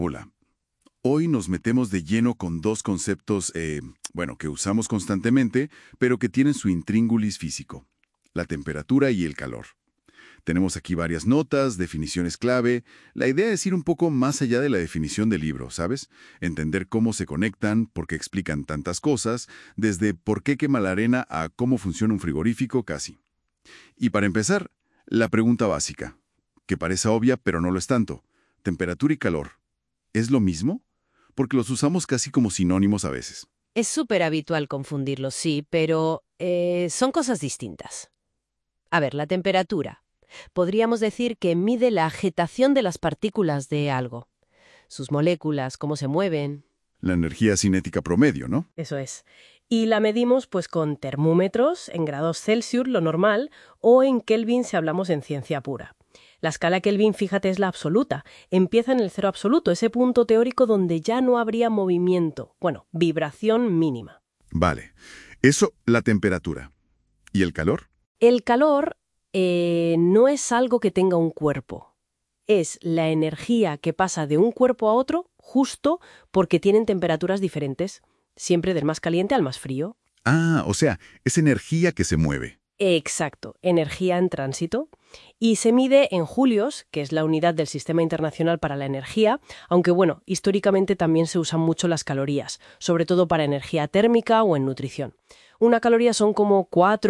Hola. Hoy nos metemos de lleno con dos conceptos, que usamos constantemente, pero que tienen su intríngulis físico: la temperatura y el calor. Tenemos aquí varias notas, definiciones clave. La idea es ir un poco más allá de la definición del libro, ¿sabes? Entender cómo se conectan, por qué explican tantas cosas, desde por qué quema la arena a cómo funciona un frigorífico casi. Y para empezar, la pregunta básica, que parece obvia pero no lo es tanto: temperatura y calor, ¿es lo mismo? Porque los usamos casi como sinónimos a veces. Es súper habitual confundirlos, sí, pero son cosas distintas. A ver, la temperatura. Podríamos decir que mide la agitación de las partículas de algo. Sus moléculas, cómo se mueven. La energía cinética promedio, ¿no? Eso es. Y la medimos pues con termómetros en grados Celsius, lo normal, o en Kelvin si hablamos en ciencia pura. La escala Kelvin, fíjate, es la absoluta. Empieza en el cero absoluto, ese punto teórico donde ya no habría movimiento. Bueno, vibración mínima. Vale. Eso, la temperatura. ¿Y el calor? El calor no es algo que tenga un cuerpo. Es la energía que pasa de un cuerpo a otro justo porque tienen temperaturas diferentes, siempre del más caliente al más frío. Ah, o sea, es energía que se mueve. Exacto, energía en tránsito. Y se mide en julios, que es la unidad del Sistema Internacional para la Energía, aunque bueno, históricamente también se usan mucho las calorías, sobre todo para energía térmica o en nutrición. Una caloría son como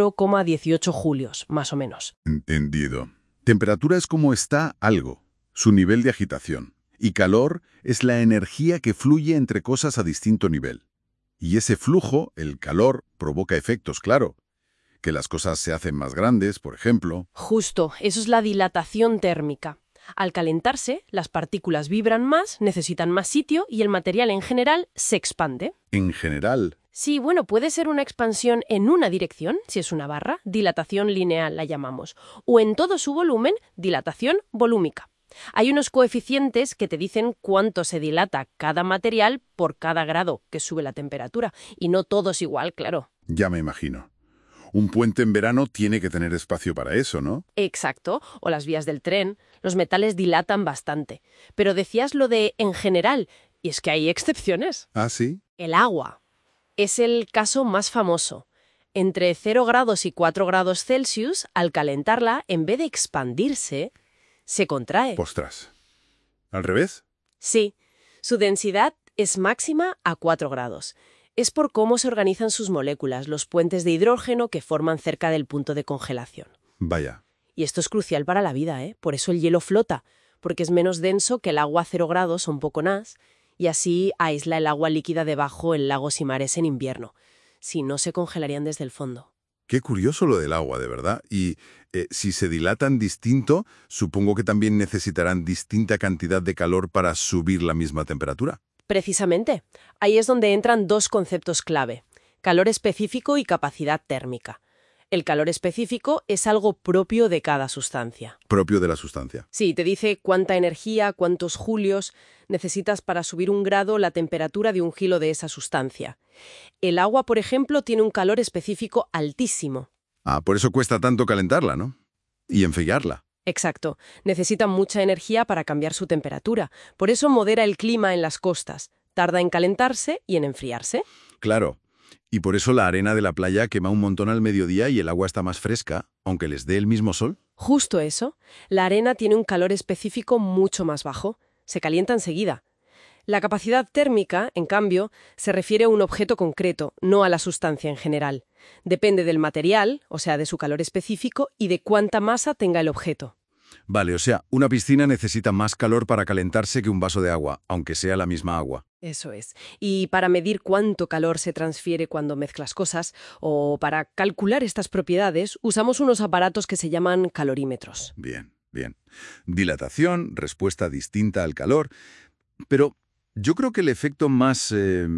4,18 julios, más o menos. Entendido. Temperatura es como está algo, su nivel de agitación. Y calor es la energía que fluye entre cosas a distinto nivel. Y ese flujo, el calor, provoca efectos, claro. Que las cosas se hacen más grandes, por ejemplo. Justo, eso es la dilatación térmica. Al calentarse, las partículas vibran más, necesitan más sitio y el material en general se expande. En general. Sí, bueno, puede ser una expansión en una dirección, si es una barra, dilatación lineal la llamamos, o en todo su volumen, dilatación volúmica. Hay unos coeficientes que te dicen cuánto se dilata cada material por cada grado que sube la temperatura, y no todo es igual, claro. Ya me imagino. Un puente en verano tiene que tener espacio para eso, ¿no? Exacto, o las vías del tren. Los metales dilatan bastante. Pero decías lo de en general, y es que hay excepciones. Ah, sí. El agua es el caso más famoso. Entre 0 grados y 4 grados Celsius, al calentarla, en vez de expandirse, se contrae. Ostras. ¿Al revés? Sí, su densidad es máxima a 4 grados. Es por cómo se organizan sus moléculas, los puentes de hidrógeno que forman cerca del punto de congelación. Vaya. Y esto es crucial para la vida, ¿eh? Por eso el hielo flota, porque es menos denso que el agua a 0 grados o un poco más, y así aísla el agua líquida debajo en lagos y mares en invierno. Si no, se congelarían desde el fondo. Qué curioso lo del agua, de verdad. Y si se dilatan distinto, supongo que también necesitarán distinta cantidad de calor para subir la misma temperatura. Precisamente. Ahí es donde entran dos conceptos clave: calor específico y capacidad térmica. El calor específico es algo propio de cada sustancia. Propio de la sustancia. Sí, te dice cuánta energía, cuántos julios necesitas para subir un grado la temperatura de un kilo de esa sustancia. El agua, por ejemplo, tiene un calor específico altísimo. Ah, por eso cuesta tanto calentarla, ¿no? Y enfriarla. Exacto. Necesita mucha energía para cambiar su temperatura. Por eso modera el clima en las costas. Tarda en calentarse y en enfriarse. Claro. Y por eso la arena de la playa quema un montón al mediodía y el agua está más fresca, aunque les dé el mismo sol. Justo eso. La arena tiene un calor específico mucho más bajo. Se calienta enseguida. La capacidad térmica, en cambio, se refiere a un objeto concreto, no a la sustancia en general. Depende del material, o sea, de su calor específico, y de cuánta masa tenga el objeto. Vale, o sea, una piscina necesita más calor para calentarse que un vaso de agua, aunque sea la misma agua. Eso es. Y para medir cuánto calor se transfiere cuando mezclas cosas, o para calcular estas propiedades, usamos unos aparatos que se llaman calorímetros. Bien, bien. Dilatación, respuesta distinta al calor. Pero yo creo que el efecto más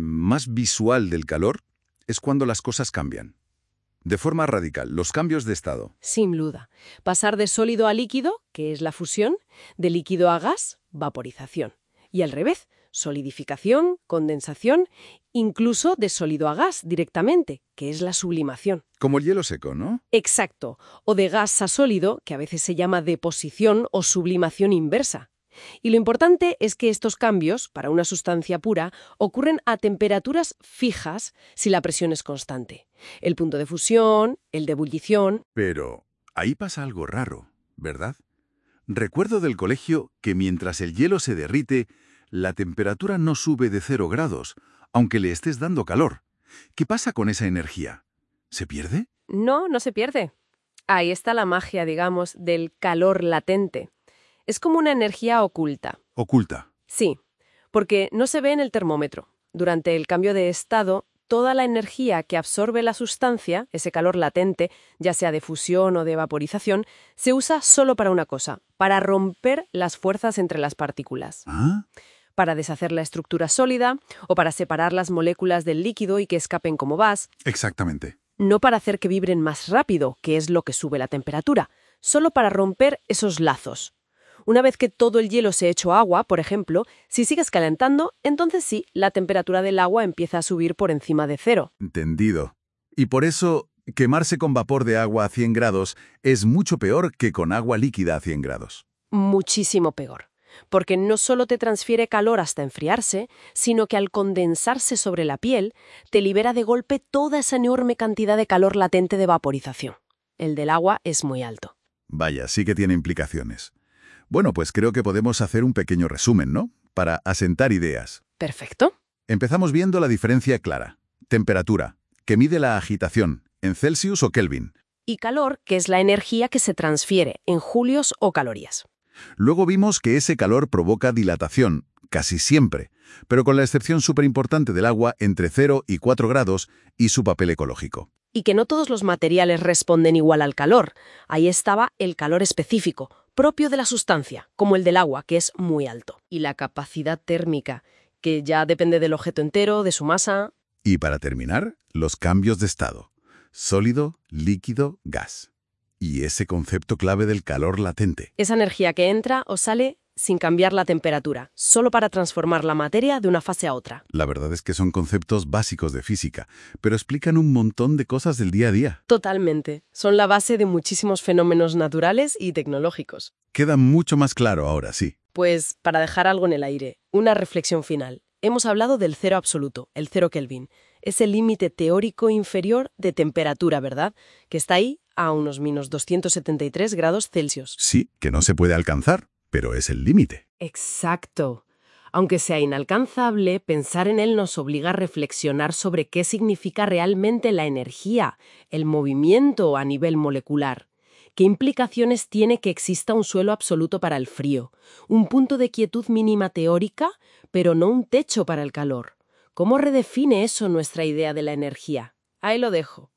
visual del calor es cuando las cosas cambian. De forma radical, los cambios de estado. Sin duda. Pasar de sólido a líquido, que es la fusión, de líquido a gas, vaporización. Y al revés, solidificación, condensación, incluso de sólido a gas directamente, que es la sublimación. Como el hielo seco, ¿no? Exacto. O de gas a sólido, que a veces se llama deposición o sublimación inversa. Y lo importante es que estos cambios, para una sustancia pura, ocurren a temperaturas fijas si la presión es constante. El punto de fusión, el de ebullición. Pero ahí pasa algo raro, ¿verdad? Recuerdo del colegio que mientras el hielo se derrite, la temperatura no sube de 0 grados, aunque le estés dando calor. ¿Qué pasa con esa energía? ¿Se pierde? No, no se pierde. Ahí está la magia, digamos, del calor latente. Es como una energía oculta. Oculta. Sí, porque no se ve en el termómetro. Durante el cambio de estado, toda la energía que absorbe la sustancia, ese calor latente, ya sea de fusión o de vaporización, se usa solo para una cosa, para romper las fuerzas entre las partículas. ¿Ah? Para deshacer la estructura sólida o para separar las moléculas del líquido y que escapen como gas. Exactamente. No para hacer que vibren más rápido, que es lo que sube la temperatura, solo para romper esos lazos. Una vez que todo el hielo se ha hecho agua, por ejemplo, si sigues calentando, entonces sí, la temperatura del agua empieza a subir por encima de 0. Entendido. Y por eso, quemarse con vapor de agua a 100 grados es mucho peor que con agua líquida a 100 grados. Muchísimo peor. Porque no solo te transfiere calor hasta enfriarse, sino que al condensarse sobre la piel, te libera de golpe toda esa enorme cantidad de calor latente de vaporización. El del agua es muy alto. Vaya, sí que tiene implicaciones. Bueno, pues creo que podemos hacer un pequeño resumen, ¿no? Para asentar ideas. Perfecto. Empezamos viendo la diferencia clara. Temperatura, que mide la agitación, en Celsius o Kelvin. Y calor, que es la energía que se transfiere en julios o calorías. Luego vimos que ese calor provoca dilatación, casi siempre, pero con la excepción súper importante del agua entre 0 y 4 grados y su papel ecológico. Y que no todos los materiales responden igual al calor. Ahí estaba el calor específico, propio de la sustancia, como el del agua, que es muy alto. Y la capacidad térmica, que ya depende del objeto entero, de su masa. Y para terminar, los cambios de estado. Sólido, líquido, gas. Y ese concepto clave del calor latente. Esa energía que entra o sale sin cambiar la temperatura, solo para transformar la materia de una fase a otra. La verdad es que son conceptos básicos de física, pero explican un montón de cosas del día a día. Totalmente. Son la base de muchísimos fenómenos naturales y tecnológicos. Queda mucho más claro ahora, sí. Pues, para dejar algo en el aire, una reflexión final. Hemos hablado del cero absoluto, el 0 Kelvin. Es el límite teórico inferior de temperatura, ¿verdad? Que está ahí a unos menos 273 grados Celsius. Sí, que no se puede alcanzar, pero es el límite. Exacto. Aunque sea inalcanzable, pensar en él nos obliga a reflexionar sobre qué significa realmente la energía, el movimiento a nivel molecular. ¿Qué implicaciones tiene que exista un suelo absoluto para el frío? Un punto de quietud mínima teórica, pero no un techo para el calor. ¿Cómo redefine eso nuestra idea de la energía? Ahí lo dejo.